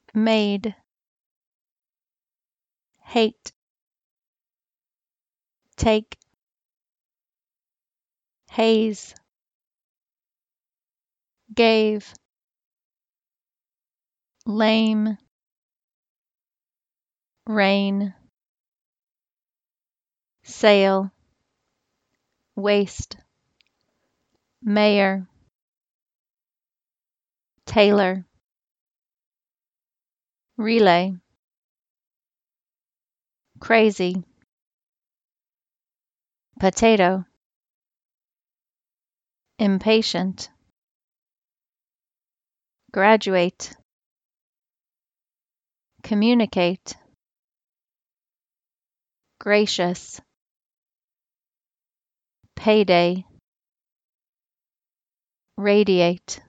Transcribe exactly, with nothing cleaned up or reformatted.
made, hate, take, haze, gave, lame, rain, sail, waste, mayor, tailor, relay, crazy, potato, impatient, graduate, communicate, gracious, payday, radiate.